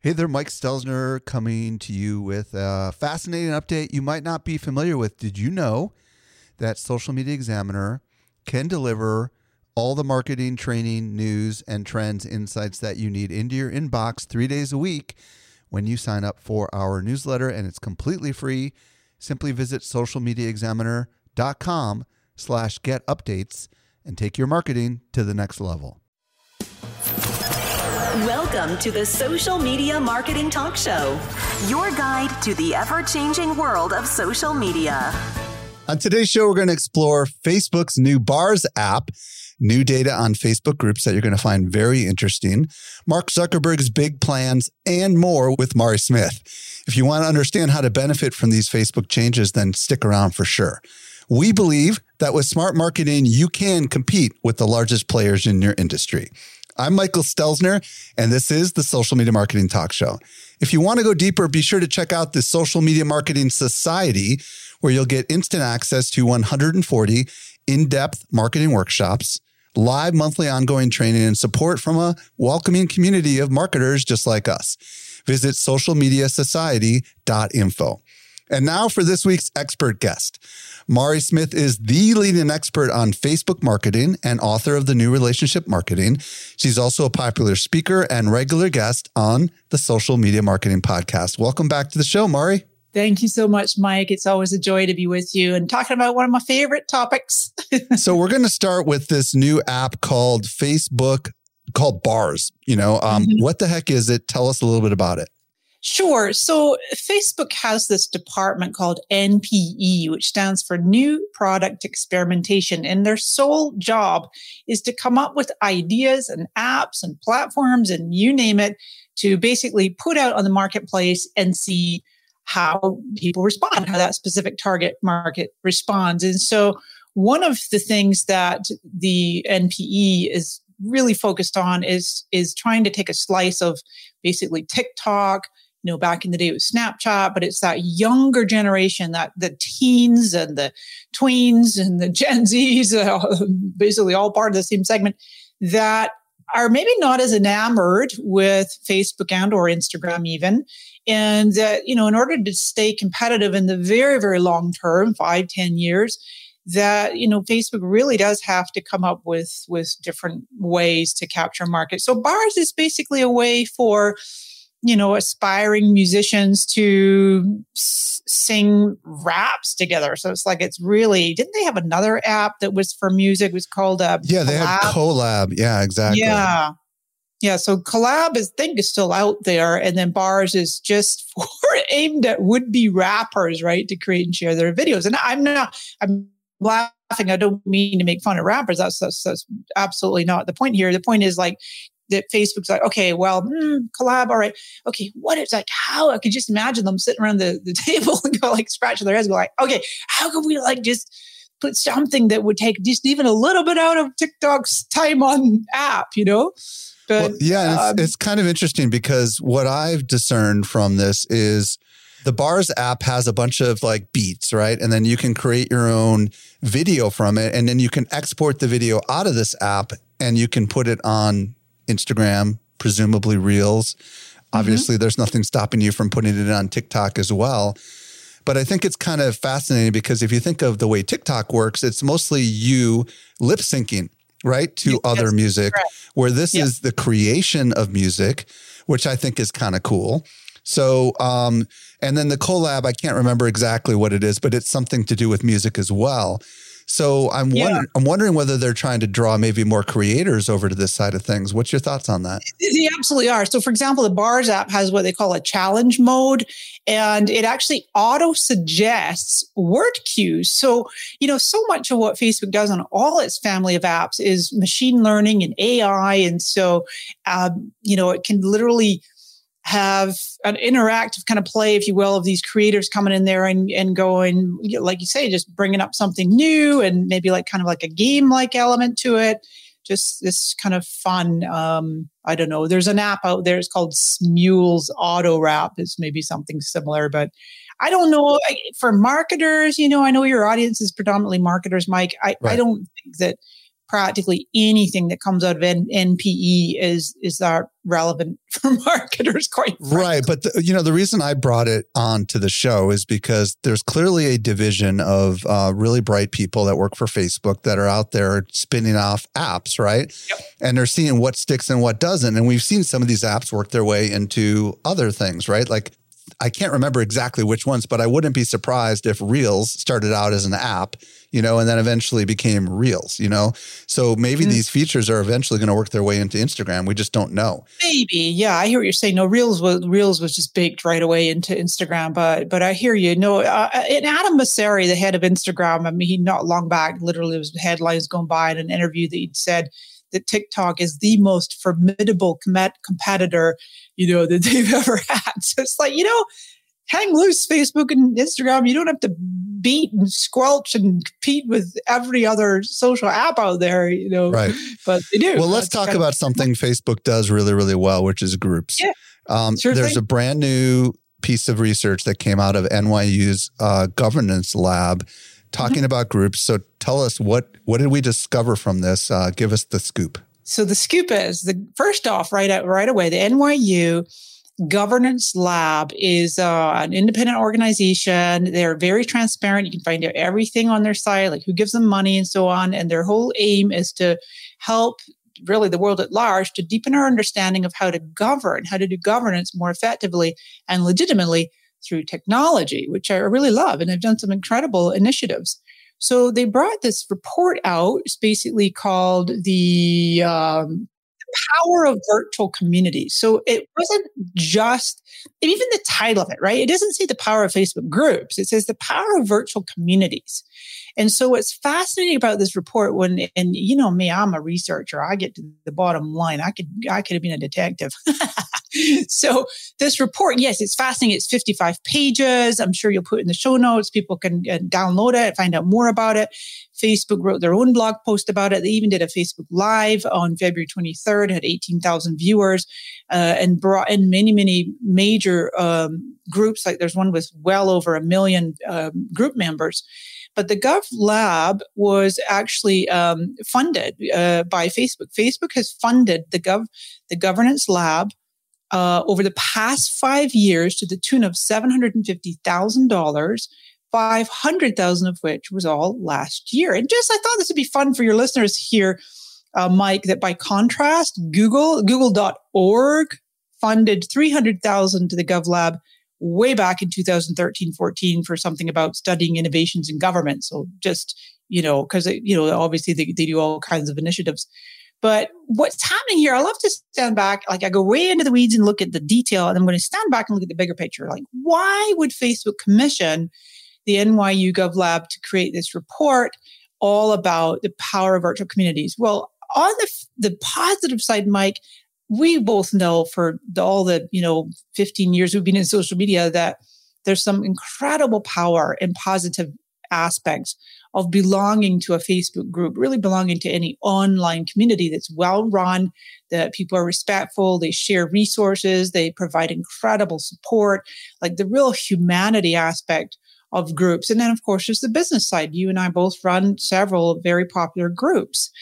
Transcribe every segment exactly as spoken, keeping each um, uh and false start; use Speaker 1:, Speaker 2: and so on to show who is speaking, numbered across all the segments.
Speaker 1: Hey there, Mike Stelzner coming to you with a fascinating update you might not be familiar with. Did you know that Social Media Examiner can deliver all the marketing, training, news, and trends insights that you need into your inbox three days a week when you sign up for our newsletter, and it's completely free. Simply visit socialmediaexaminer.com slash get updates and take your marketing to the next level.
Speaker 2: Welcome to the Social Media Marketing Talk Show, your guide to the ever-changing world of social media.
Speaker 1: On today's show, we're going to explore Facebook's new Bars app, new data on Facebook groups that you're going to find very interesting, Mark Zuckerberg's big plans, and more with Mari Smith. If you want to understand how to benefit from these Facebook changes, then stick around for sure. We believe that with smart marketing, you can compete with the largest players in your industry. I'm Michael Stelzner, and this is the Social Media Marketing Talk Show. If you want to go deeper, be sure to check out the Social Media Marketing Society, where you'll get instant access to one hundred forty in-depth marketing workshops, live monthly ongoing training, and support from a welcoming community of marketers just like us. Visit social media society dot info. And now for this week's expert guest. Mari Smith is the leading expert on Facebook marketing and author of The New Relationship Marketing. She's also a popular speaker and regular guest on the Social Media Marketing Podcast. Welcome back to the show, Mari.
Speaker 3: Thank you so much, Mike. It's always a joy to be with you and talking about one of my favorite topics.
Speaker 1: So we're going to start with this new app called Facebook, called Bars. You know, um, mm-hmm. What the heck is it? Tell us a little bit about it.
Speaker 3: Sure. So Facebook has this department called N P E, which stands for New Product Experimentation. And their sole job is to come up with ideas and apps and platforms and you name it to basically put out on the marketplace and see how people respond, how that specific target market responds. And so one of the things that the N P E is really focused on is, is trying to take a slice of basically TikTok. You know, back in the day it was Snapchat, but it's that younger generation, that the teens and the tweens and the Gen Zs, uh, basically all part of the same segment, that are maybe not as enamored with Facebook and or Instagram even. And that, you know, in order to stay competitive in the very, very long term, five, ten years, that, you know, Facebook really does have to come up with, with different ways to capture market. So Bars is basically a way for, you know, aspiring musicians to s- sing raps together. So it's like, it's really, didn't they have another app that was for music? It was called uh,
Speaker 1: Yeah, they
Speaker 3: Collab.
Speaker 1: had Collab. Yeah, exactly.
Speaker 3: Yeah. Yeah. So Collab is, I think, is still out there. And then Bars is just for aimed at would-be rappers, right? To create and share their videos. And I'm not, I'm laughing. I don't mean to make fun of rappers. That's, that's, that's absolutely not the point here. The point is like, that Facebook's like, okay, well, mm, collab, all right. Okay, what is like, how, I could just imagine them sitting around the, the table and go like scratching their heads and go like, okay, how could we like just put something that would take just even a little bit out of TikTok's time on app, you know? But
Speaker 1: well, yeah,
Speaker 3: um,
Speaker 1: it's, it's kind of interesting because what I've discerned from this is the Bars app has a bunch of like beats, right? And then you can create your own video from it. And then you can export the video out of this app and you can put it on Instagram, presumably Reels. Obviously, mm-hmm. There's nothing stopping you from putting it on TikTok as well. But I think it's kind of fascinating because if you think of the way TikTok works, it's mostly you lip syncing, right, to yes, other music, correct. Where this yeah. is the creation of music, which I think is kind of cool. So, um, and then the collab, I can't remember exactly what it is, but it's something to do with music as well. So I'm
Speaker 3: yeah.
Speaker 1: wondering, I'm wondering whether they're trying to draw maybe more creators over to this side of things. What's your thoughts on that?
Speaker 3: They absolutely are. So for example, the Bars app has what they call a challenge mode, and it actually auto suggests word cues. So, you know, so much of what Facebook does on all its family of apps is machine learning and A I. And so, um, you know, it can literally have an interactive kind of play, if you will, of these creators coming in there and, and going, like you say, just bringing up something new and maybe like kind of like a game-like element to it. Just this kind of fun, um, I don't know. There's an app out there. It's called Smule's Auto Wrap. It's maybe something similar, but I don't know. I, for marketers, you know, I know your audience is predominantly marketers, Mike. I, right. I don't think that practically anything that comes out of N- NPE is is that relevant for marketers, quite frankly.
Speaker 1: Right. But, the, you know, the reason I brought it on to the show is because there's clearly a division of uh, really bright people that work for Facebook that are out there spinning off apps, right?
Speaker 3: Yep.
Speaker 1: And they're seeing what sticks and what doesn't. And we've seen some of these apps work their way into other things, right? Like, I can't remember exactly which ones, but I wouldn't be surprised if Reels started out as an app, you know, and then eventually became Reels, you know? So maybe mm-hmm. these features are eventually going to work their way into Instagram. We just don't know.
Speaker 3: Maybe. Yeah. I hear what you're saying. No, Reels was, Reels was just baked right away into Instagram, but, but I hear you. No, uh, and Adam Mosseri, the head of Instagram, I mean, he not long back, literally was headlines going by in an interview that he'd said that TikTok is the most formidable com- competitor, you know, that they've ever had. So it's like, you know, hang loose, Facebook and Instagram. You don't have to beat and squelch and compete with every other social app out there, you know,
Speaker 1: right.
Speaker 3: But they do.
Speaker 1: Well, let's That's talk about of- something Facebook does really, really well, which is groups.
Speaker 3: Yeah,
Speaker 1: um,
Speaker 3: sure
Speaker 1: there's
Speaker 3: thing.
Speaker 1: a brand new piece of research that came out of N Y U's uh, governance lab talking mm-hmm. about groups. So tell us, what what did we discover from this? Uh, give us the scoop.
Speaker 3: So the scoop is, the first off, right out, right away, the N Y U Governance Lab is uh, an independent organization. They're very transparent. You can find out everything on their site, like who gives them money and so on. And their whole aim is to help really the world at large to deepen our understanding of how to govern, how to do governance more effectively and legitimately through technology, which I really love. And they've done some incredible initiatives. So they brought this report out. It's basically called the um, Power of Virtual Communities. So it wasn't just, even the title of it, right? It doesn't say the power of Facebook groups. It says the power of virtual communities. And so what's fascinating about this report, when, and you know me, I'm a researcher. I get to the bottom line. I could, I could have been a detective. So this report, yes, it's fascinating. It's fifty-five pages. I'm sure you'll put it in the show notes. People can uh, download it, find out more about it. Facebook wrote their own blog post about it. They even did a Facebook Live on February twenty-third, had eighteen thousand viewers, uh, and brought in many, many major um, groups. Like there's one with well over a million um, group members. But the Gov Lab was actually um, funded uh, by Facebook. Facebook has funded the Gov, the Governance Lab uh, over the past five years to the tune of seven hundred fifty thousand dollars, five hundred thousand dollars of which was all last year. And just, I thought this would be fun for your listeners here, uh, Mike, that by contrast, Google, google dot org funded three hundred thousand dollars to the Gov Lab way back in two thousand thirteen, fourteen for something about studying innovations in government. So just, you know, because, you know, obviously they, they do all kinds of initiatives. But what's happening here, I love to stand back, like I go way into the weeds and look at the detail, and I'm going to stand back and look at the bigger picture. Like, why would Facebook commission the N Y U Gov Lab to create this report all about the power of virtual communities? Well, on the, the positive side, Mike, we both know for the, all the, you know, fifteen years we've been in social media that there's some incredible power and positive aspects of belonging to a Facebook group, really belonging to any online community that's well run, that people are respectful, they share resources, they provide incredible support, like the real humanity aspect of groups. And then, of course, there's the business side. You and I both run several very popular groups.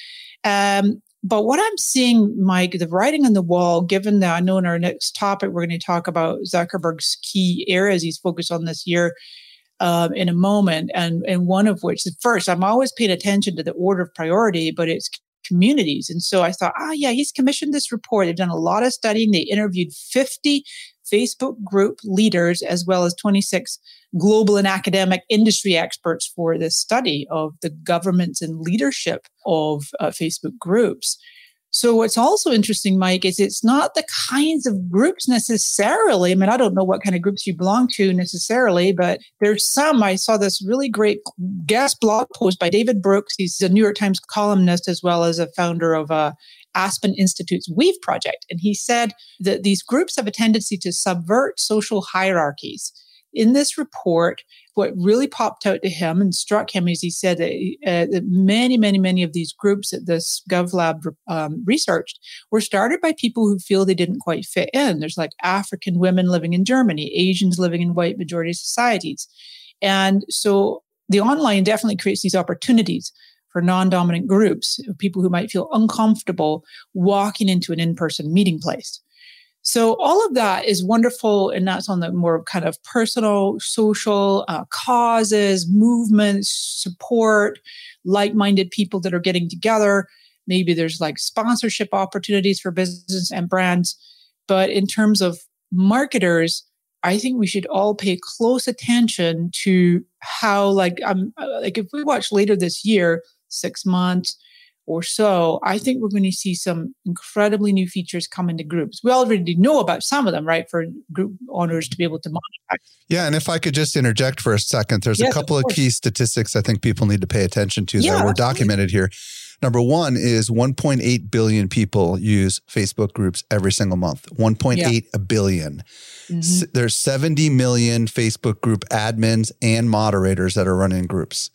Speaker 3: Um, But what I'm seeing, Mike, the writing on the wall, given that I know in our next topic, we're going to talk about Zuckerberg's key areas he's focused on this year um, in a moment. And, and one of which, first, I'm always paying attention to the order of priority, but it's communities. And so I thought, ah, yeah, he's commissioned this report. They've done a lot of studying. They interviewed fifty Facebook group leaders, as well as twenty-six global and academic industry experts for this study of the governance and leadership of uh, Facebook groups. So what's also interesting, Mike, is it's not the kinds of groups necessarily. I mean, I don't know what kind of groups you belong to necessarily, but there's some. I saw this really great guest blog post by David Brooks. He's a New York Times columnist, as well as a founder of uh, Aspen Institute's Weave Project. And he said that these groups have a tendency to subvert social hierarchies. In this report, what really popped out to him and struck him is he said that, uh, that many, many, many of these groups that this GovLab um, researched were started by people who feel they didn't quite fit in. There's like African women living in Germany, Asians living in white majority societies. And so the online definitely creates these opportunities for non-dominant groups, people who might feel uncomfortable walking into an in-person meeting place. So all of that is wonderful, and that's on the more kind of personal, social uh, causes, movements, support, like-minded people that are getting together. Maybe there's like sponsorship opportunities for business and brands. But in terms of marketers, I think we should all pay close attention to how, like, um, like if we watch later this year, six months or so, I think we're going to see some incredibly new features come into groups. We already know about some of them, right? For group owners to be able to monitor.
Speaker 1: Yeah. And if I could just interject for a second, there's
Speaker 3: yes,
Speaker 1: a couple of, of key statistics I think people need to pay attention to yeah, that were absolutely. documented here. Number one is one point eight billion people use Facebook groups every single month. one point eight yeah. billion. Mm-hmm. S- there's seventy million Facebook group admins and moderators that are running groups.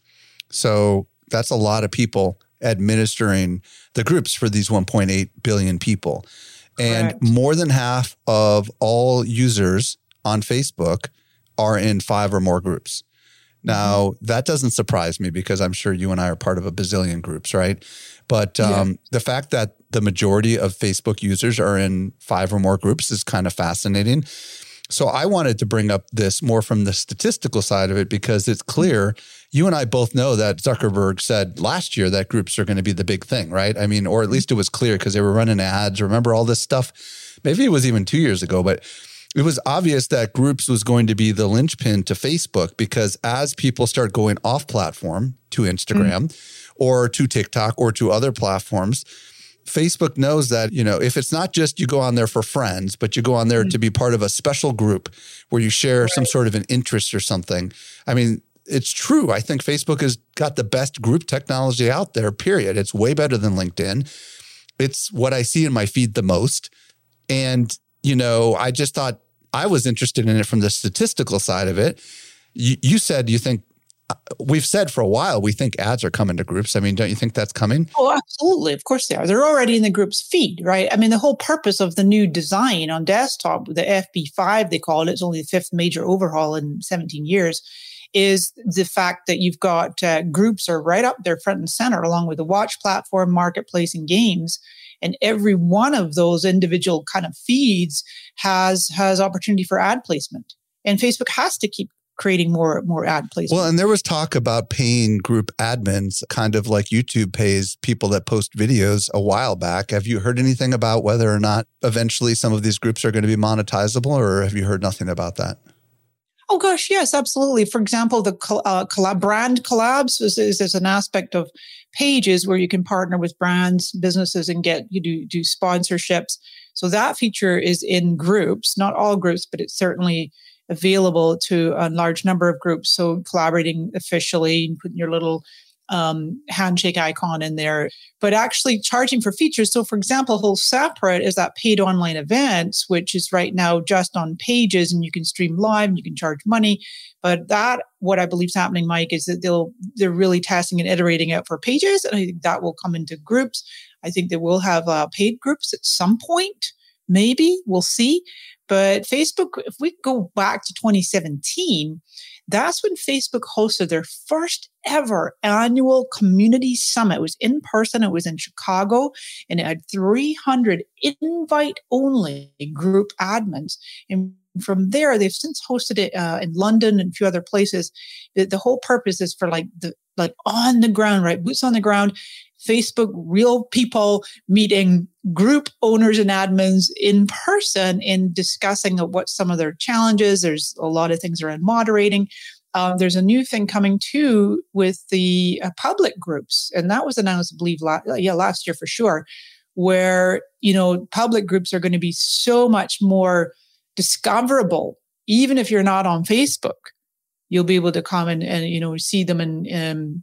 Speaker 1: So that's a lot of people administering the groups for these one point eight billion people. And Correct. More than half of all users on Facebook are in five or more groups. Now, mm-hmm. that doesn't surprise me because I'm sure you and I are part of a bazillion groups, right? But um, yeah. the fact that the majority of Facebook users are in five or more groups is kind of fascinating. So I wanted to bring up this more from the statistical side of it because it's clear. You and I both know that Zuckerberg said last year that groups are going to be the big thing, right? I mean, or at least it was clear because they were running ads. Remember all this stuff? Maybe it was even two years ago, but it was obvious that groups was going to be the linchpin to Facebook because as people start going off platform to Instagram mm. or to TikTok or to other platforms, Facebook knows that, you know, if it's not just you go on there for friends, but you go on there mm-hmm. to be part of a special group where you share right. some sort of an interest or something. I mean, it's true. I think Facebook has got the best group technology out there, period. It's way better than LinkedIn. It's what I see in my feed the most. And, you know, I just thought I was interested in it from the statistical side of it. You, you said you think, we've said for a while, we think ads are coming to groups. I mean, don't you think that's coming?
Speaker 3: Oh, absolutely. Of course they are. They're already in the group's feed, right? I mean, the whole purpose of the new design on desktop, the F B five, they call it, it's only the fifth major overhaul in seventeen years, is the fact that you've got uh, groups are right up there front and center, along with the watch platform, marketplace, and games. And every one of those individual kind of feeds has has opportunity for ad placement. And Facebook has to keep creating more more ad placement.
Speaker 1: Well, and there was talk about paying group admins, kind of like YouTube pays people that post videos a while back. Have you heard anything about whether or not eventually some of these groups are going to be monetizable, or have you heard nothing about that?
Speaker 3: Oh, gosh, yes, absolutely. For example, the uh, collab, brand collabs is, is, is an aspect of Pages where you can partner with brands, businesses, and get you do, do sponsorships. So that feature is in groups, not all groups, but it's certainly available to a large number of groups. So collaborating officially and putting your little um, handshake icon in there, but actually charging for features. So for example, whole separate is that paid online events, which is right now just on Pages, and you can stream live and you can charge money. But that, what I believe is happening, Mike, is that they'll, they're really testing and iterating out for Pages. And I think that will come into groups. I think they will have uh, paid groups at some point. Maybe we'll see. But Facebook, if we go back to twenty seventeen, that's when Facebook hosted their first ever annual community summit. It was in person. It was in Chicago, and it had three hundred invite-only group admins. And from there, they've since hosted it uh, in London and a few other places. The, the whole purpose is for like the like on the ground, right? Boots on the ground. Facebook, real people meeting group owners and admins in person and discussing what some of their challenges. There's a lot of things around moderating. Um, there's a new thing coming too with the uh, public groups. And that was announced, I believe, la- yeah, last year for sure, where, you know, public groups are going to be so much more discoverable. Even if you're not on Facebook, you'll be able to come and, and you know, see them and, and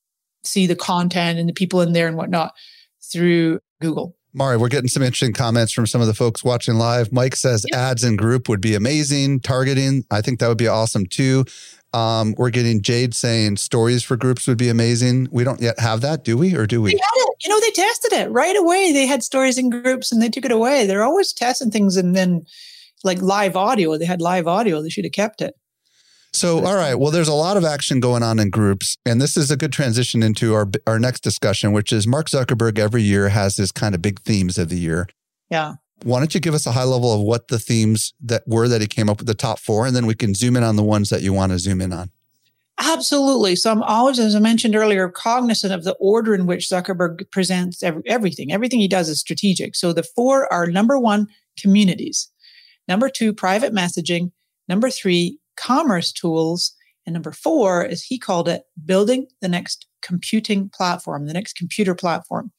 Speaker 3: see the content and the people in there and whatnot through Google.
Speaker 1: Mari, we're getting some interesting comments from some of the folks watching live. Mike says yep. ads in group would be amazing. Targeting, I think that would be awesome too. Um, we're getting Jade saying stories for groups would be amazing. We don't yet have that, do we? Or do we?
Speaker 3: They had it. You know, they tested it right away. They had stories in groups and they took it away. They're always testing things, and then like live audio, they had live audio. They should have kept it.
Speaker 1: So, all right. Well, there's a lot of action going on in groups. And this is a good transition into our, our next discussion, which is Mark Zuckerberg every year has his kind of big themes of the year.
Speaker 3: Yeah.
Speaker 1: Why don't you give us a high level of what the themes that were that he came up with, the top four, and then we can zoom in on the ones that you want to zoom in on.
Speaker 3: Absolutely. So I'm always, as I mentioned earlier, cognizant of the order in which Zuckerberg presents every, everything. Everything he does is strategic. So the four are number one, communities. Number two, private messaging. Number three, commerce tools. And number four, as he called it, building the next computing platform, the next computer platform.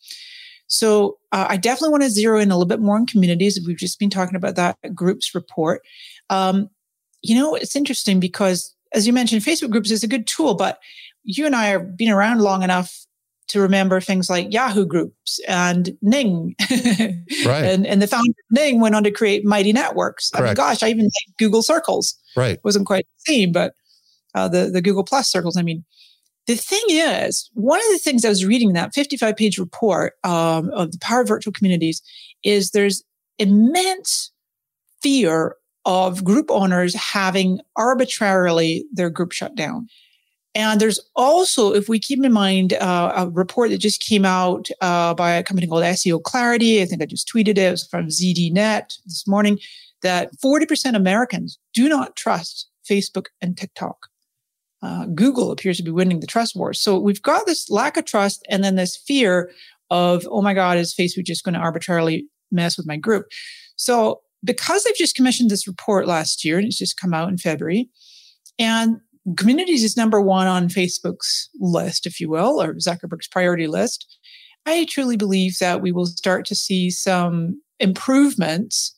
Speaker 3: So uh, I definitely want to zero in a little bit more on communities. We've just been talking about that groups report. Um, you know, it's interesting because, as you mentioned, Facebook groups is a good tool, but you and I have been around long enough to remember things like Yahoo groups and Ning.
Speaker 1: Right.
Speaker 3: and, and the founder of Ning went on to create Mighty Networks.
Speaker 1: Correct.
Speaker 3: I mean, gosh, I even like Google Circles.
Speaker 1: Right.
Speaker 3: It wasn't quite the same, but uh, the, the Google Plus Circles. I mean, the thing is, one of the things I was reading in that fifty-five page report um, of the power of virtual communities is there's immense fear of group owners having arbitrarily their group shut down. And there's also, if we keep in mind, uh, a report that just came out uh, by a company called S E O Clarity. I think I just tweeted it. It was from Z D Net this morning, that forty percent of Americans do not trust Facebook and TikTok. Uh, Google appears to be winning the trust war. So we've got this lack of trust and then this fear of, oh my God, is Facebook just going to arbitrarily mess with my group? So because they've just commissioned this report last year, and it's just come out in February, and communities is number one on Facebook's list, if you will, or Zuckerberg's priority list, I truly believe that we will start to see some improvements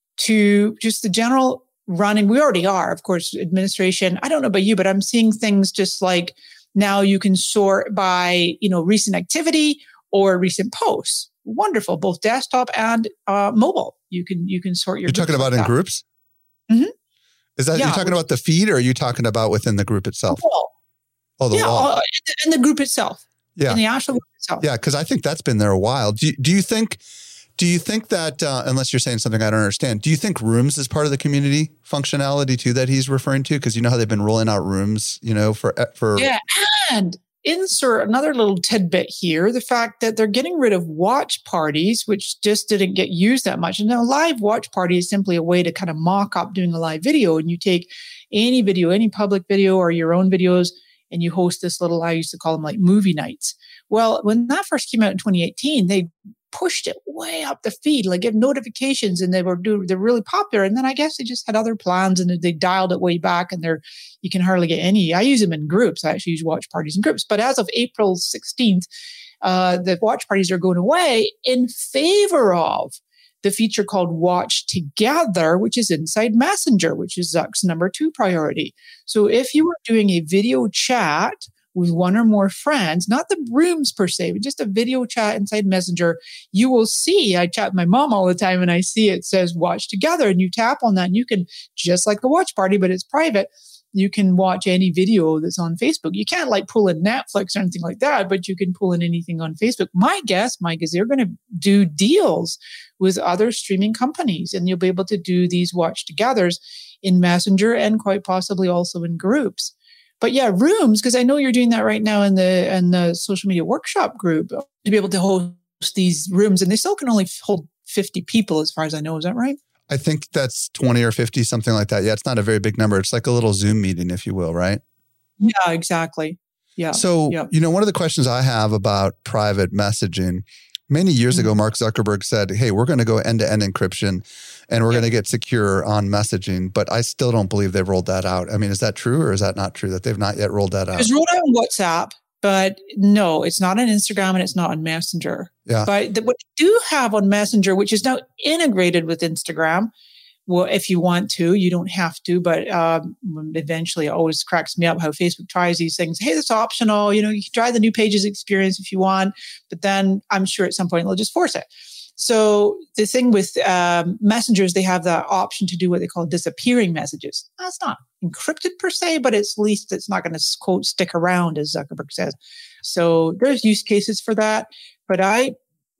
Speaker 3: to just the general running. We already are, of course, administration. I don't know about you, but I'm seeing things just like now you can sort by, you know, recent activity or recent posts. Wonderful, both desktop and uh, mobile. You can you can sort your.
Speaker 1: You're talking about like in that. Groups?
Speaker 3: Mm-hmm.
Speaker 1: Is that,
Speaker 3: yeah,
Speaker 1: you're talking about the feed, or are you talking about within the group itself?
Speaker 3: The wall.
Speaker 1: Oh, the
Speaker 3: yeah,
Speaker 1: wall.
Speaker 3: Uh, in the group itself.
Speaker 1: Yeah.
Speaker 3: In the actual group itself.
Speaker 1: Yeah, because I think that's been there a while. Do you, do you think, do you think that, uh, unless you're saying something I don't understand, do you think Rooms is part of the community functionality too that he's referring to? Because you know how they've been rolling out Rooms, you know, for, for.
Speaker 3: Yeah, and insert another little tidbit here, the fact that they're getting rid of watch parties, which just didn't get used that much. And now a live watch party is simply a way to kind of mock up doing a live video. And you take any video, any public video or your own videos, and you host this little, I used to call them like movie nights. Well, when that first came out in twenty eighteen, they pushed it way up the feed, like give notifications, and they were do they're really popular. And then I guess they just had other plans and they dialed it way back, and they're you can hardly get any. I use them in groups. I actually use watch parties in groups. But as of April sixteenth, uh, the watch parties are going away in favor of the feature called Watch Together, which is inside Messenger, which is Zuck's number two priority. So if you were doing a video chat with one or more friends, not the Rooms per se, but just a video chat inside Messenger, you will see, I chat with my mom all the time and I see it says Watch Together, and you tap on that and you can, just like a watch party, but it's private, you can watch any video that's on Facebook. You can't like pull in Netflix or anything like that, but you can pull in anything on Facebook. My guess, Mike, is they're going to do deals with other streaming companies, and you'll be able to do these Watch Togethers in Messenger and quite possibly also in groups. But yeah, Rooms, because I know you're doing that right now in the in the social media workshop group, to be able to host these rooms, and they still can only hold fifty people as far as I know. Is that right?
Speaker 1: I think that's twenty or fifty, something like that. Yeah, it's not a very big number. It's like a little Zoom meeting, if you will, right?
Speaker 3: Yeah, exactly. Yeah.
Speaker 1: So,
Speaker 3: yeah.
Speaker 1: you know, one of the questions I have about private messaging, many years mm-hmm. ago, Mark Zuckerberg said, hey, we're going to go end-to-end encryption and we're yeah. going to get secure on messaging. But I still don't believe they've rolled that out. I mean, is that true, or is that not true that they've not yet rolled that out?
Speaker 3: It's rolled out on WhatsApp, but no, it's not on Instagram and it's not on Messenger.
Speaker 1: Yeah.
Speaker 3: But the, what you do have on Messenger, which is now integrated with Instagram, well, if you want to, you don't have to, but um, eventually it always cracks me up how Facebook tries these things. Hey, that's optional. You know, you can try the new Pages experience if you want, but then I'm sure at some point they'll just force it. So the thing with um, messengers, they have the option to do what they call disappearing messages. That's not encrypted per se, but it's at least it's not going to, quote, stick around, as Zuckerberg says. So there's use cases for that. But I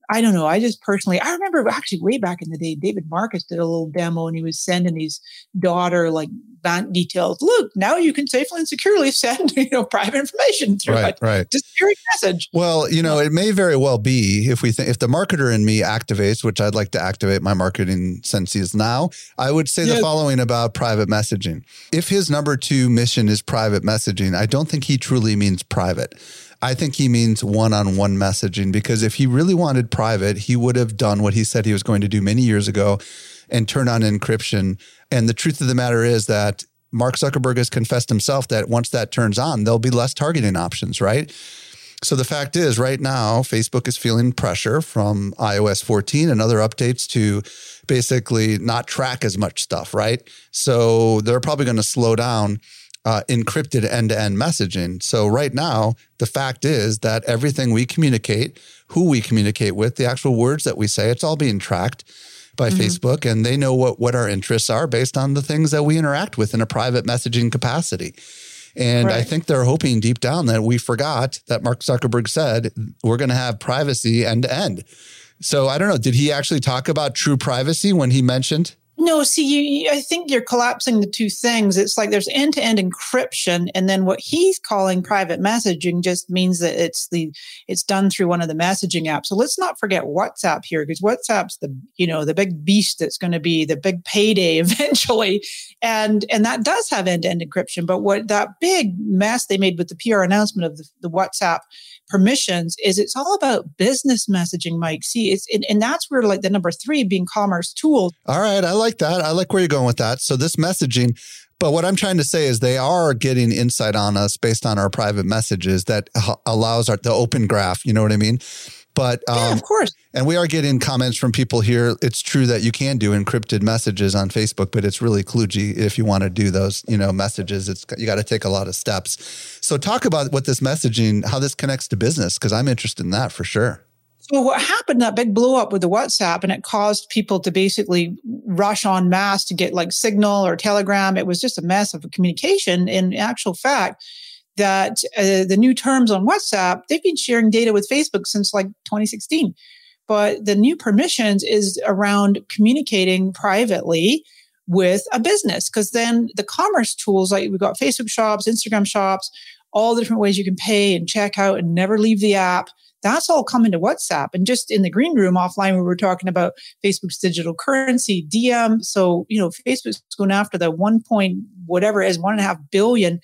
Speaker 3: I don't know. I just personally, I remember actually way back in the day, David Marcus did a little demo and he was sending his daughter like bank details. Look, now you can safely and securely send, you know, private information through
Speaker 1: right,
Speaker 3: a
Speaker 1: right.
Speaker 3: disappearing message.
Speaker 1: Well, you know, it may very well be if we think, if the marketer in me activates, which I'd like to activate my marketing senses now, I would say yes. the following about private messaging. If his number two mission is private messaging, I don't think he truly means private. I think he means one-on-one messaging, because if he really wanted private, he would have done what he said he was going to do many years ago and turn on encryption. And the truth of the matter is that Mark Zuckerberg has confessed himself that once that turns on, there'll be less targeting options, right? So the fact is right now, Facebook is feeling pressure from i O S fourteen and other updates to basically not track as much stuff, right? So they're probably going to slow down Uh, encrypted end-to-end messaging. So right now, the fact is that everything we communicate, who we communicate with, the actual words that we say, it's all being tracked by mm-hmm. Facebook, and they know what, what our interests are based on the things that we interact with in a private messaging capacity. And right. I think they're hoping deep down that we forgot that Mark Zuckerberg said we're going to have privacy end-to-end. So I don't know, did he actually talk about true privacy when he mentioned?
Speaker 3: No, see, you, I think you're collapsing the two things. It's like there's end-to-end encryption, and then what he's calling private messaging just means that it's the it's done through one of the messaging apps. So let's not forget WhatsApp here, because WhatsApp's the you know the big beast that's going to be the big payday eventually, and and that does have end-to-end encryption. But what that big mess they made with the P R announcement of the, the WhatsApp permissions is it's all about business messaging, Mike. See, it's and, and that's where like the number three being commerce tools.
Speaker 1: All right, I like that. I like where you're going with that. So this messaging, but what I'm trying to say is they are getting insight on us based on our private messages that h- allows our the open graph. You know what I mean? But um,
Speaker 3: yeah, of course.
Speaker 1: And we are getting comments from people here. It's true that you can do encrypted messages on Facebook, but it's really kludgy if you want to do those, you know, messages. It's you got to take a lot of steps. So talk about what this messaging, how this connects to business, because I'm interested in that for sure.
Speaker 3: So what happened, that big blow up with the WhatsApp, and it caused people to basically rush en masse to get like Signal or Telegram. It was just a mess of communication. In actual fact, that uh, the new terms on WhatsApp, they've been sharing data with Facebook since like twenty sixteen. But the new permissions is around communicating privately with a business, because then the commerce tools, like we've got Facebook shops, Instagram shops, all the different ways you can pay and check out and never leave the app. That's all coming to WhatsApp. And just in the green room offline, we were talking about Facebook's digital currency, D M. So, you know, Facebook's going after the one point whatever it is, one and a half billion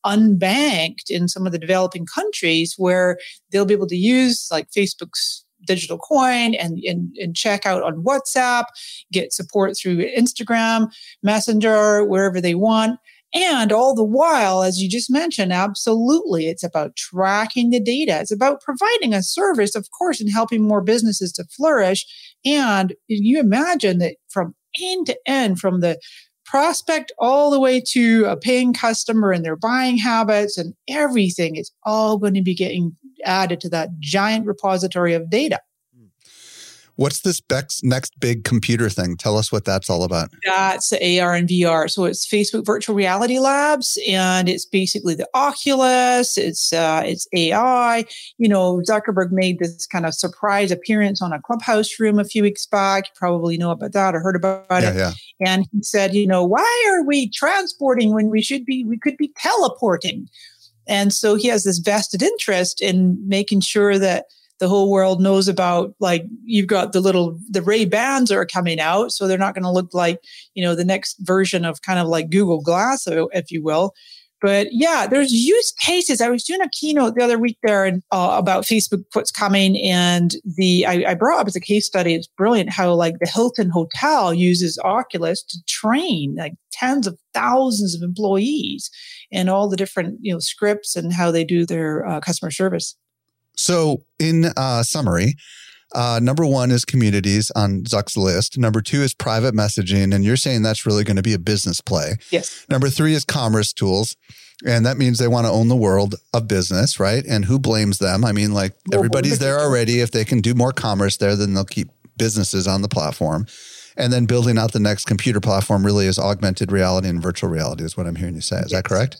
Speaker 3: unbanked in some of the developing countries, where they'll be able to use like Facebook's digital coin and, and, and check out on WhatsApp, get support through Instagram, Messenger, wherever they want. And all the while, as you just mentioned, absolutely, it's about tracking the data. It's about providing a service, of course, and helping more businesses to flourish. And you imagine that from end to end, from the prospect all the way to a paying customer and their buying habits and everything, it's all going to be getting added to that giant repository of data.
Speaker 1: What's this next big computer thing? Tell us what that's all about.
Speaker 3: That's A R and V R. So it's Facebook Virtual Reality Labs, and it's basically the Oculus. It's uh, it's A I. You know, Zuckerberg made this kind of surprise appearance on a Clubhouse room a few weeks back. You probably know about that or heard about
Speaker 1: yeah,
Speaker 3: it.
Speaker 1: Yeah.
Speaker 3: And he said, you know, why are we transporting when we should be, we could be teleporting? And so he has this vested interest in making sure that the whole world knows about, like, you've got the little, the Ray-Bans are coming out. So they're not going to look like, you know, the next version of kind of like Google Glass, if you will. But yeah, there's use cases. I was doing a keynote the other week there and, uh, about Facebook, what's coming. And the, I, I brought up as a case study, it's brilliant how like the Hilton Hotel uses Oculus to train like tens of thousands of employees and all the different, you know, scripts and how they do their uh, customer service.
Speaker 1: So in uh, summary, uh, number one is communities on Zuck's list. Number two is private messaging. And you're saying that's really going to be a business play.
Speaker 3: Yes.
Speaker 1: Number three is commerce tools. And that means they want to own the world of business, right? And who blames them? I mean, like everybody's there already. If they can do more commerce there, then they'll keep businesses on the platform. And then building out the next computer platform really is augmented reality and virtual reality is what I'm hearing you say. Is yes. that correct?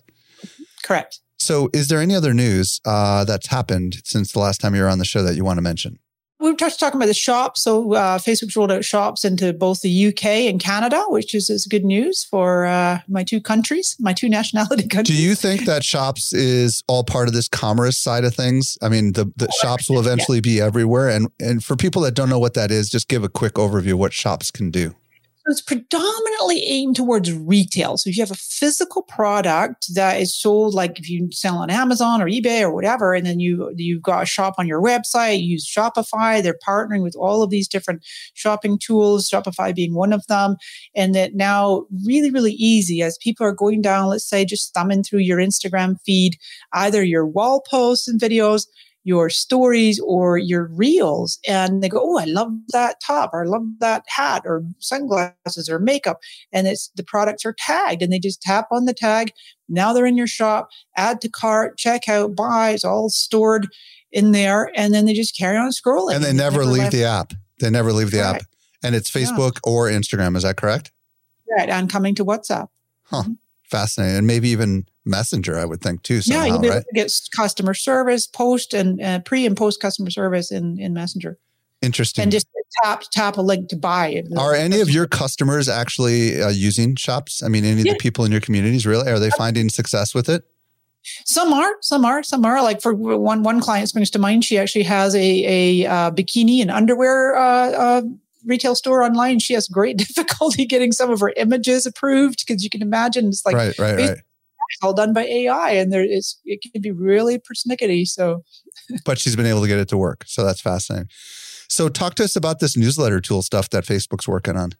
Speaker 3: Correct.
Speaker 1: So is there any other news uh, that's happened since the last time you were on the show that you want to mention?
Speaker 3: we were just talking about the shops. So uh, Facebook's rolled out shops into both the U K and Canada, which is, is good news for uh, my two countries, my two nationality countries.
Speaker 1: Do you think that shops is all part of this commerce side of things? I mean, the, the shops will eventually yeah. be everywhere. And, and for people that don't know what that is, just give a quick overview of what shops can do.
Speaker 3: So it's predominantly aimed towards retail. So if you have a physical product that is sold, like if you sell on Amazon or eBay or whatever, and then you, you've got a shop on your website, you use Shopify, they're partnering with all of these different shopping tools, Shopify being one of them. And that now really, really easy as people are going down, let's say, just thumbing through your Instagram feed, either your wall posts and videos, your stories or your reels, and they go, oh, I love that top, or I love that hat, or sunglasses, or makeup. And it's the products are tagged, and they just tap on the tag. Now they're in your shop, add to cart, check out, buy. It's all stored in there. And then they just carry on scrolling.
Speaker 1: And they never, never leave left. the app. They never leave the right. app. And it's Facebook yeah. or Instagram. Is that correct?
Speaker 3: Right. And coming to WhatsApp.
Speaker 1: Huh. Mm-hmm. Fascinating. And maybe even Messenger, I would think too. Somehow,
Speaker 3: yeah, you'll be able
Speaker 1: right?
Speaker 3: to get customer service, post and uh, pre and post customer service in, in Messenger.
Speaker 1: Interesting.
Speaker 3: And just tap tap a link to buy.
Speaker 1: Are any of your customers actually uh, using shops? I mean, any of yeah. the people in your communities, really? Are they finding success with it?
Speaker 3: Some are, some are, some are. Like for one one client springs to mind, she actually has a, a uh, bikini and underwear uh, uh retail store online. She has great difficulty getting some of her images approved because you can imagine it's like
Speaker 1: right, right, right.
Speaker 3: It's all done by A I, and there is it can be really persnickety. So,
Speaker 1: but she's been able to get it to work. So that's fascinating. So talk to us about this newsletter tool stuff that Facebook's working on.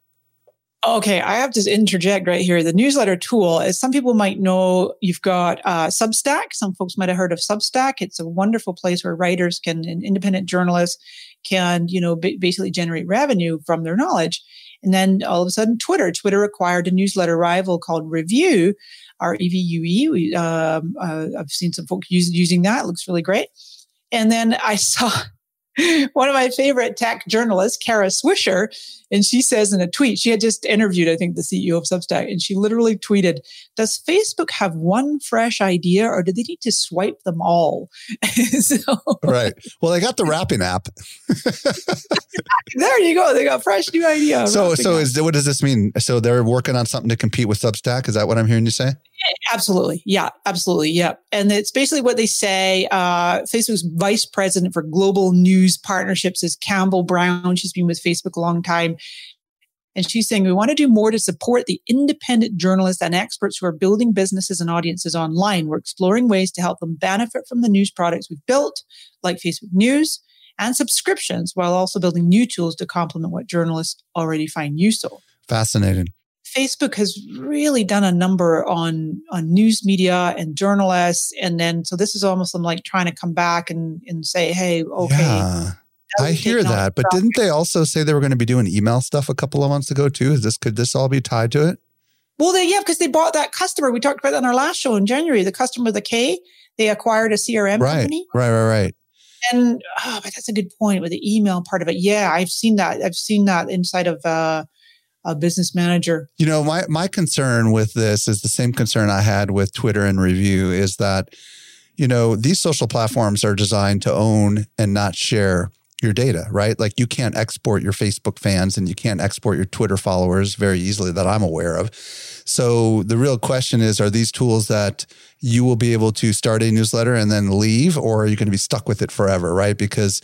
Speaker 3: Okay, I have to interject right here. The newsletter tool, as some people might know, you've got uh, Substack. Some folks might have heard of Substack. It's a wonderful place where writers can, and independent journalists can, you know, b- basically generate revenue from their knowledge. And then all of a sudden, Twitter. Twitter acquired a newsletter rival called Revue, R E V U E. We, um, uh, I've seen some folks use, using that. It looks really great. And then I saw one of my favorite tech journalists, Kara Swisher, and she says in a tweet, she had just interviewed, I think, the C E O of Substack, and she literally tweeted, does Facebook have one fresh idea or do they need to swipe them all? so,
Speaker 1: right. Well, they got the wrapping app.
Speaker 3: There you go. They got fresh new idea.
Speaker 1: So, so is, what does this mean? So they're working on something to compete with Substack? Is that what I'm hearing you say?
Speaker 3: Absolutely. Yeah, absolutely. Yeah. And it's basically what they say. Uh, Facebook's vice president for global news partnerships is Campbell Brown. She's been with Facebook a long time. And she's saying, we want to do more to support the independent journalists and experts who are building businesses and audiences online. We're exploring ways to help them benefit from the news products we've built, like Facebook News and subscriptions, while also building new tools to complement what journalists already find useful.
Speaker 1: Fascinating.
Speaker 3: Facebook has really done a number on, on news media and journalists. And then, so this is almost like trying to come back and, and say, hey, okay.
Speaker 1: Yeah, I hear that. But didn't they also say they were going to be doing email stuff a couple of months ago too? Is this, could this all be tied to it?
Speaker 3: Well, they, yeah, because they bought that customer. We talked about that on our last show in January, the customer, the K, they acquired a C R M
Speaker 1: right,
Speaker 3: company.
Speaker 1: Right, right, right.
Speaker 3: And oh, but that's a good point with the email part of it. Yeah, I've seen that. I've seen that inside of, uh, a business manager.
Speaker 1: You know, my, my concern with this is the same concern I had with Twitter and Revue is that, you know, these social platforms are designed to own and not share your data, right? Like you can't export your Facebook fans and you can't export your Twitter followers very easily that I'm aware of. So the real question is, are these tools that you will be able to start a newsletter and then leave, or are you going to be stuck with it forever, right? Because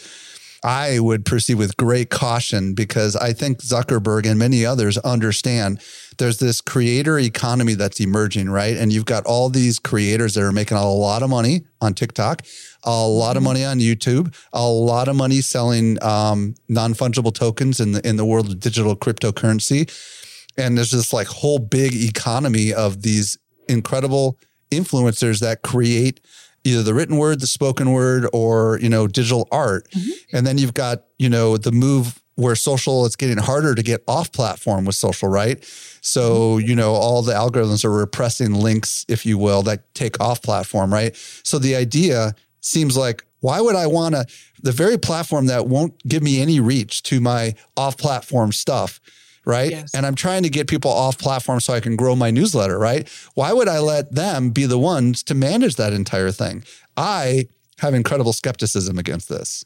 Speaker 1: I would proceed with great caution because I think Zuckerberg and many others understand there's this creator economy that's emerging, right? And you've got all these creators that are making a lot of money on TikTok, a lot of money on YouTube, a lot of money selling um, non-fungible tokens in the in the world of digital cryptocurrency. And there's this like whole big economy of these incredible influencers that create either the written word, the spoken word, or, you know, digital art. Mm-hmm. And then you've got, you know, the move where social, it's getting harder to get off platform with social, right? So, mm-hmm. you know, all the algorithms are repressing links, if you will, that take off platform, right? So the idea seems like, why would I want to, the very platform that won't give me any reach to my off platform stuff, right? Yes. And I'm trying to get people off platform so I can grow my newsletter, right? Why would I let them be the ones to manage that entire thing? I have incredible skepticism against this.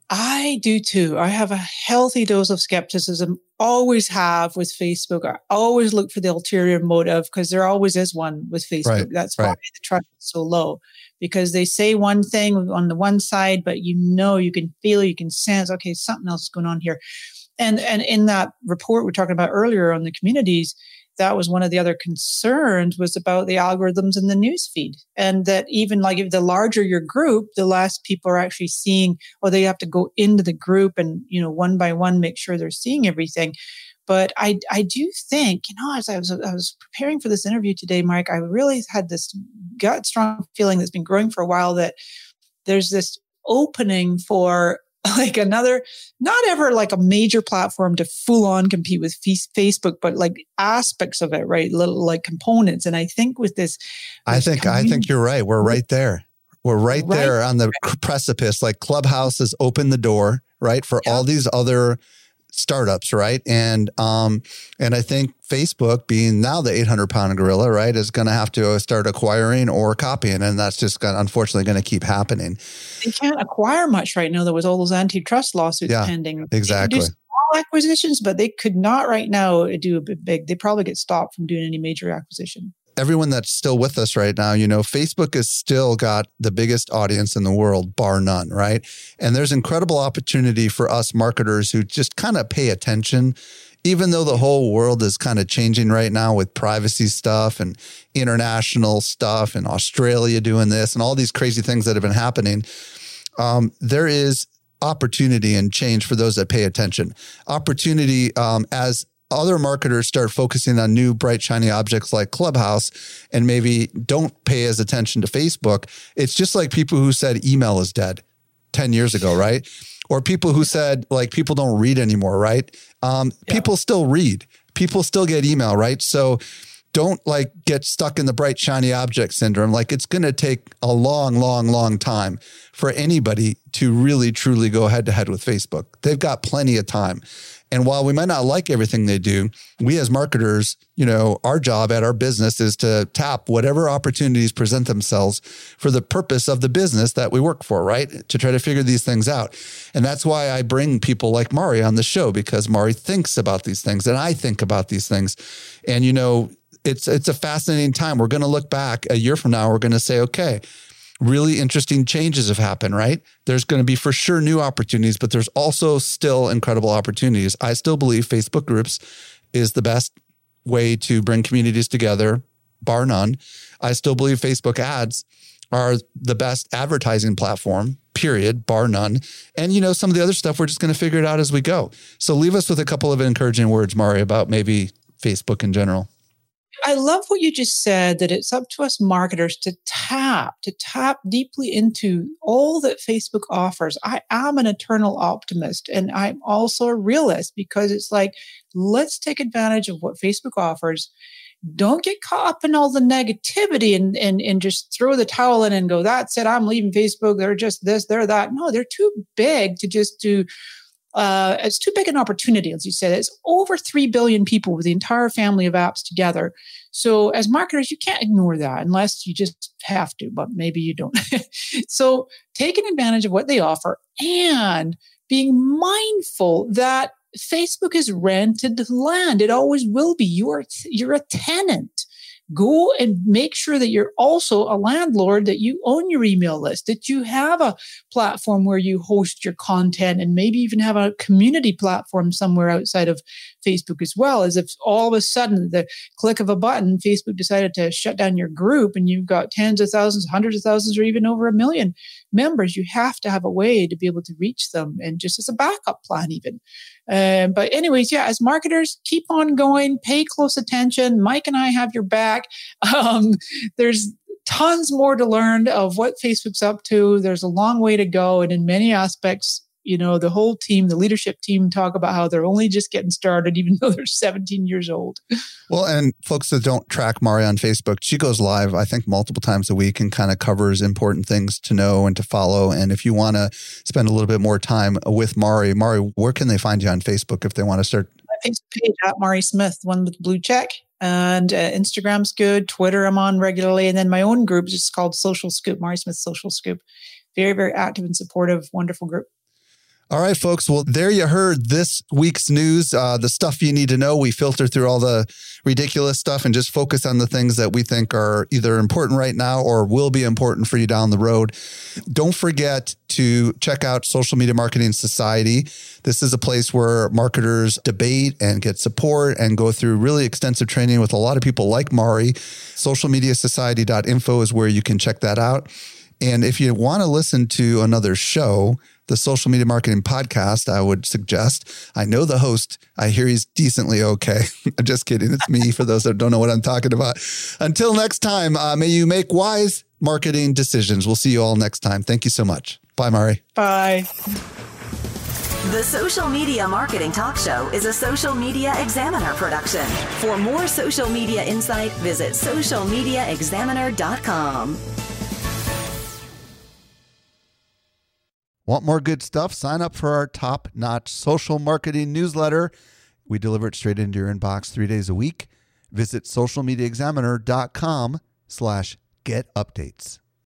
Speaker 3: I do too. I have a healthy dose of skepticism, always have with Facebook. I always look for the ulterior motive because there always is one with Facebook.
Speaker 1: Right,
Speaker 3: That's why
Speaker 1: right.
Speaker 3: the trust is so low, because they say one thing on the one side, but you know, you can feel, you can sense, okay, something else is going on here. And, and in that report we were talking about earlier on the communities, that was one of the other concerns, was about the algorithms in the newsfeed. And that even like if the larger your group, the less people are actually seeing, or they have to go into the group and, you know, one by one, make sure they're seeing everything. But I, I do think, you know, as I was, I was preparing for this interview today, Mike, I really had this gut strong feeling that's been growing for a while that there's this opening for like another, not ever like a major platform to full on compete with f- Facebook, but like aspects of it, right? Little like components. And I think with this,
Speaker 1: I think, I think you're right. We're right there. We're right, right there on the precipice. Like Clubhouse has opened the door, right? For yeah. all these other startups, right? And, um, and I think Facebook, being now the eight hundred pound gorilla, right, is going to have to start acquiring or copying. And that's just gonna, unfortunately going to keep happening.
Speaker 3: They can't acquire much right now, though, with all those antitrust lawsuits
Speaker 1: yeah,
Speaker 3: pending.
Speaker 1: Exactly.
Speaker 3: They can do small acquisitions, but they could not right now do a bit big. They probably get stopped from doing any major acquisition.
Speaker 1: Everyone that's still with us right now, you know, Facebook has still got the biggest audience in the world, bar none, right? And there's incredible opportunity for us marketers who just kind of pay attention, even though the whole world is kind of changing right now with privacy stuff and international stuff and Australia doing this and all these crazy things that have been happening. Um, there is opportunity and change for those that pay attention. Opportunity um, as other marketers start focusing on new, bright, shiny objects like Clubhouse and maybe don't pay as attention to Facebook. It's just like people who said email is dead ten years ago, right? Or people who said like people don't read anymore, right? Um, yeah. People still read. People still get email, right? So don't like get stuck in the bright, shiny object syndrome. Like it's going to take a long, long, long time for anybody to really, truly go head to head with Facebook. They've got plenty of time. And while we might not like everything they do, we as marketers, you know, our job at our business is to tap whatever opportunities present themselves for the purpose of the business that we work for, right? To try to figure these things out. And that's why I bring people like Mari on the show, because Mari thinks about these things and I think about these things. And, you know, it's, it's a fascinating time. We're going to look back a year from now. We're going to say, okay, really interesting changes have happened, right? There's going to be for sure new opportunities, but there's also still incredible opportunities. I still believe Facebook groups is the best way to bring communities together, bar none. I still believe Facebook ads are the best advertising platform, period, bar none. And, you know, some of the other stuff, we're just going to figure it out as we go. So leave us with a couple of encouraging words, Mari, about maybe Facebook in general.
Speaker 3: I love what you just said, that it's up to us marketers to tap, to tap deeply into all that Facebook offers. I am an eternal optimist, and I'm also a realist, because it's like, let's take advantage of what Facebook offers. Don't get caught up in all the negativity and, and, and just throw the towel in and go, that's it, I'm leaving Facebook. They're just this, they're that. No, they're too big to just do. Uh, it's too big an opportunity, as you said. It's over three billion people with the entire family of apps together. So as marketers, you can't ignore that unless you just have to, but maybe you don't. So taking advantage of what they offer and being mindful that Facebook is rented land. It always will be. You are, you're a tenant. Go and make sure that you're also a landlord, that you own your email list, that you have a platform where you host your content, and maybe even have a community platform somewhere outside of Facebook as well. As if all of a sudden, the click of a button, Facebook decided to shut down your group and you've got tens of thousands, hundreds of thousands, or even over a million members. You have to have a way to be able to reach them, and just as a backup plan even. Uh, but anyways, yeah, as marketers, keep on going, pay close attention. Mike and I have your back. Um, there's tons more to learn of what Facebook's up to. There's a long way to go. And in many aspects, you know, the whole team, the leadership team, talk about how they're only just getting started, even though they're seventeen years old.
Speaker 1: Well, and folks that don't track Mari on Facebook, she goes live, I think, multiple times a week and kind of covers important things to know and to follow. And if you want to spend a little bit more time with Mari, Mari, where can they find you on Facebook if they want to start?
Speaker 3: My Facebook page at Mari Smith, one with the blue check. And uh, Instagram's good. Twitter, I'm on regularly. And then my own group is just called Social Scoop, Mari Smith Social Scoop. Very, very active and supportive, wonderful group.
Speaker 1: All right, folks. Well, there you heard this week's news, uh, the stuff you need to know. We filter through all the ridiculous stuff and just focus on the things that we think are either important right now or will be important for you down the road. Don't forget to check out Social Media Marketing Society. This is a place where marketers debate and get support and go through really extensive training with a lot of people like Mari. social media society dot info is where you can check that out. And if you want to listen to another show, the Social Media Marketing Podcast, I would suggest. I know the host. I hear he's decently okay. I'm just kidding. It's me, for those that don't know what I'm talking about. Until next time, uh, may you make wise marketing decisions. We'll see you all next time. Thank you so much. Bye, Mari.
Speaker 3: Bye.
Speaker 2: The Social Media Marketing Talk Show is a Social Media Examiner production. For more social media insight, visit social media examiner dot com.
Speaker 1: Want more good stuff? Sign up for our top-notch social marketing newsletter. We deliver it straight into your inbox three days a week. Visit social media examiner dot com slash get updates.